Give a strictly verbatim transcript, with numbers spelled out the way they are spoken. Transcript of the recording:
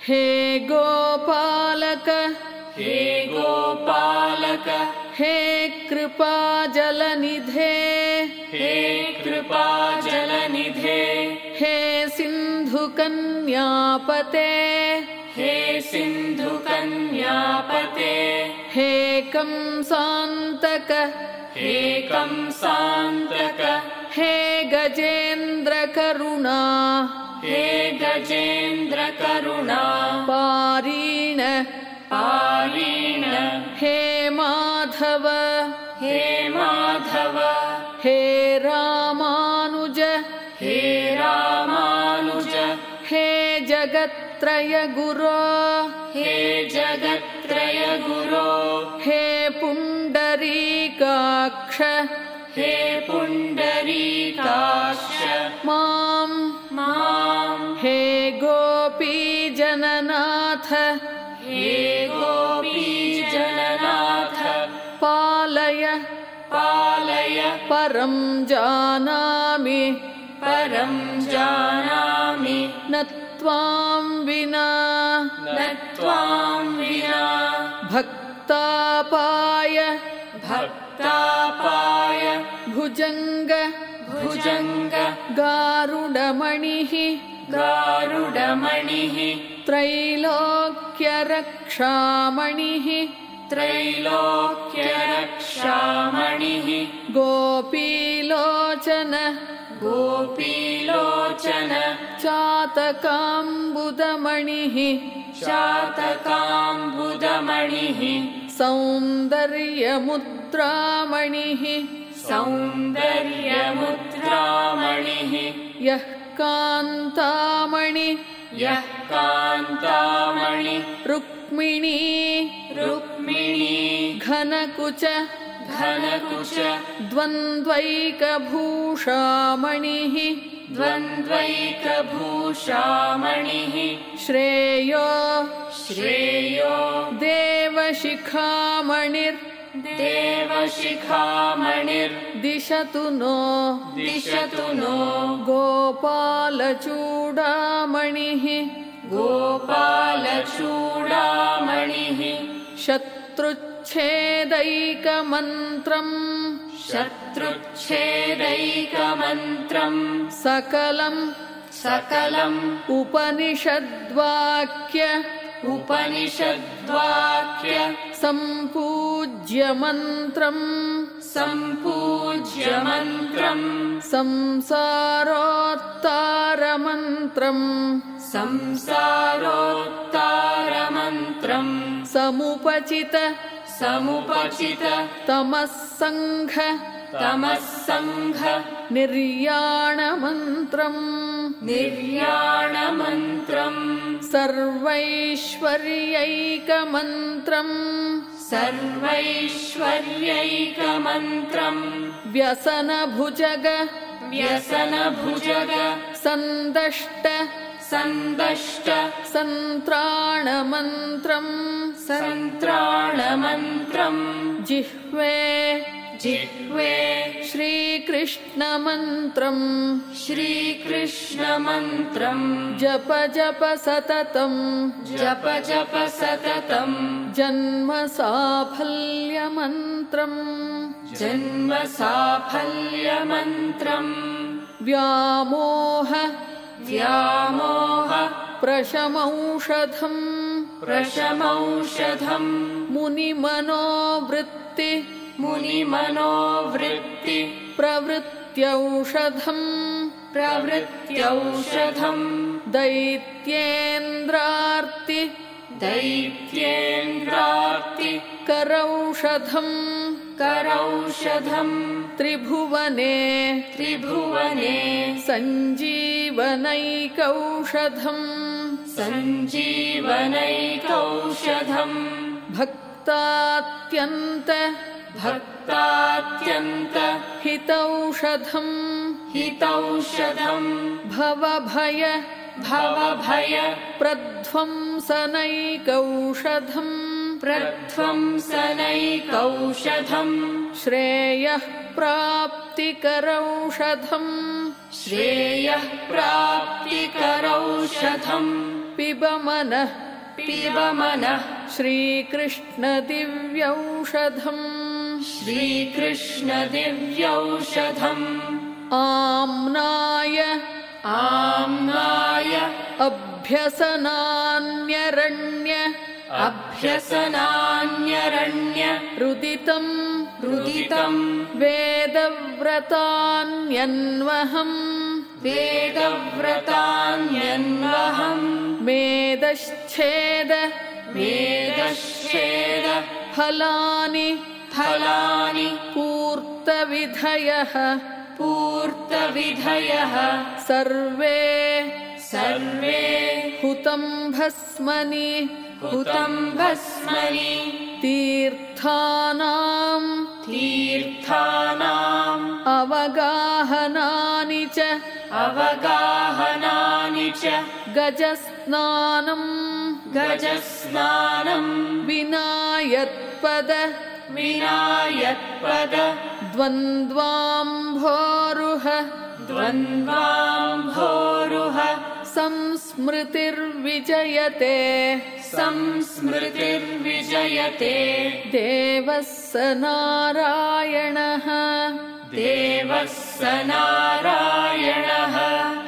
हे गोपालक हे गोपालक हे कृपाजलनिधे हे कृपाजलनिधे हे सिन्धुकन्यापते हे सिन्धुकन्यापते हे कंसान्तक हे कंसान्तक हे गजेन्द्रकरुणा हे गजेन्द्रकरुणा पारीण पारीण हे माधव हे माधव हे रामानुज हे रामानुज हे जगत्त्रय गुरो हे जगत्त्रय गुरो हे पुण्डरीकाक्ष हे पुण्डरीकाक्ष मां मां हे गोपीजननाथ हे गोपीजननाथ पालय पालय परं जानामि परं जानामि न त्वां विना न त्वां विना भक्तापाय भक्तापाय भुजङ्ग भुजङ्ग गारुडमणिः गारुडमणिः त्रैलोक्यरक्षामणिः त्रैलोक्यरक्षामणिः गोपीलोचन गोपीलोचन चातकाम्बुदमणिः चातकाम्बुदमणिः सौन्दर्यमुद्रामणिः सौन्दर्यमुद्रामणिः यः कान्तामणि यः कान्तामणि रुक्मिणी रुक्मिणी घनकुच घनकुच द्वन्द्वैकभूषामणिः द्वन्द्वैकभूषामणिः श्रेयो श्रेयो देवशिखामणिर् देवशिखामणिर्दिशतु नो दिशतु नो गोपालचूडामणिः गोपालचूडामणिः शत्रुच्छेदैकमन्त्रम् शत्रुच्छेदैकमन्त्रम् सकलम् सकलम् उपनिषद्वाक्य उपनिषद्वाक्य सम्पूज्य मन्त्रम् सम्पूज्य मन्त्रम् संसारोत्तारमन्त्रम् संसारोत्तारमन्त्रम् समुपचित समुपचित तमः सङ्घ तमः सङ्घ निर्याणमन्त्रम् निर्याणमन्त्रम् सर्वैश्वर्यैकमन्त्रम् सर्वैश्वर्यैकमन्त्रम् व्यसनभुजग व्यसनभुजग सन्दष्ट सन्दष्ट सन्त्राणमन्त्रम् सन्त्राणमन्त्रम् जिह्वे जिह्वे श्रीकृष्णमन्त्रम् श्रीकृष्णमन्त्रम् जप जप सततम् जप जप सततम् जन्म साफल्यमन्त्रम् जन्म साफल्यमन्त्रम् व्यामोह व्यामोह प्रशमौषधम् प्रशमौषधम् मुनिमनोवृत्ति मुनिमनोवृत्ति प्रवृत्त्यौषधम् प्रवृत्त्यौषधम् दैत्येन्द्रार्ति दैत्येन्द्रार्ति करौषधम् करौषधम् त्रिभुवने त्रिभुवने सञ्जीवनैकौषधम् सञ्जीवनैकौषधम् भक्तात्यन्त भक्तात्यन्त हितौषधम् हितौषधम् भवभय भवभय प्रध्वंसनैकौषधम् प्रध्वंसनैकौषधम् श्रेयः प्राप्तिकरौषधम् श्रेयः प्राप्तिकरौषधम् पिब मनः पिब मनः श्रीकृष्णदिव्यौषधम् श्रीकृष्णदिव्यौषधम् आम्नाय आम्नाय अभ्यसनान्यरण्य अभ्यसनान्यरण्य रुदितम् रुदितम् वेदव्रतान्यन्वहम् वेदव्रतान्यन्वहम् मेदश्छेद वेदश्चेद फलानि फलानि पूर्तविधयः पूर्तविधयः सर्वे सर्वे हुतं भस्मनि हुतं भस्मनि तीर्थानां तीर्थानाम् अवगाहनानि च अवगाहनानि च गजस्नानं गजस्नानम् विना यत्पद विना यत्पद द्वन्द्वाम्भोरुह द्वन्द्वाम्भोरुह संस्मृतिर्विजयते संस्मृतिर्विजयते देवः स नारायणः देवः स नारायणः